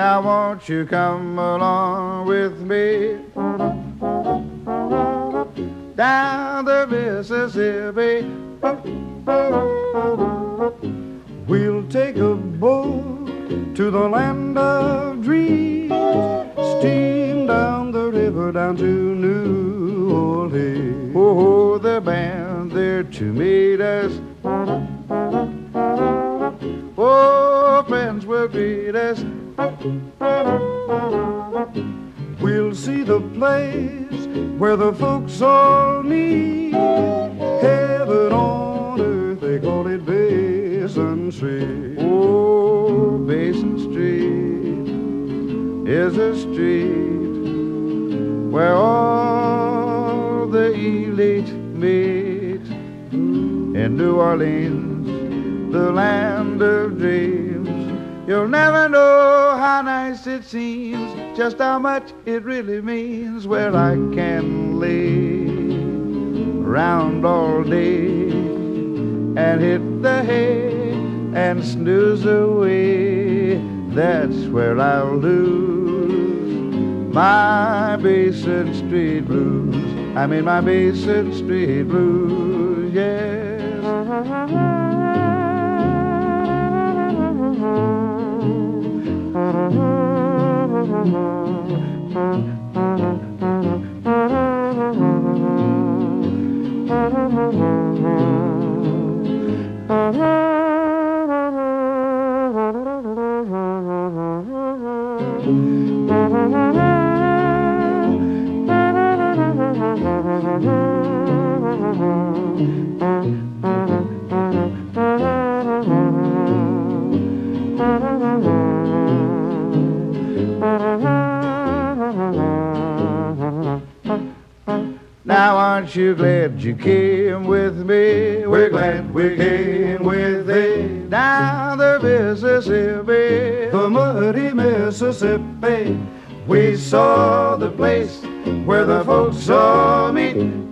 Now won't you come along with me down the Mississippi? We'll take a boat to the land of dreams, steam down the river down to New Orleans. Oh, the band there to meet us. Oh, friends will greet us. We'll see the place where the folks all meet. Heaven on earth, they call it Basin Street. Oh, Basin Street is a street where all the elite meet. In New Orleans, the land of dreams, you'll never know how nice it seems, just how much it really means, where I can lay around all day and hit the hay and snooze away. That's where I'll lose my Basin Street blues. I mean my Basin Street blues, yes. Now aren't you glad you came with me? We're glad we came with thee down the Mississippi, the muddy Mississippi. We saw the place where the folks all meet.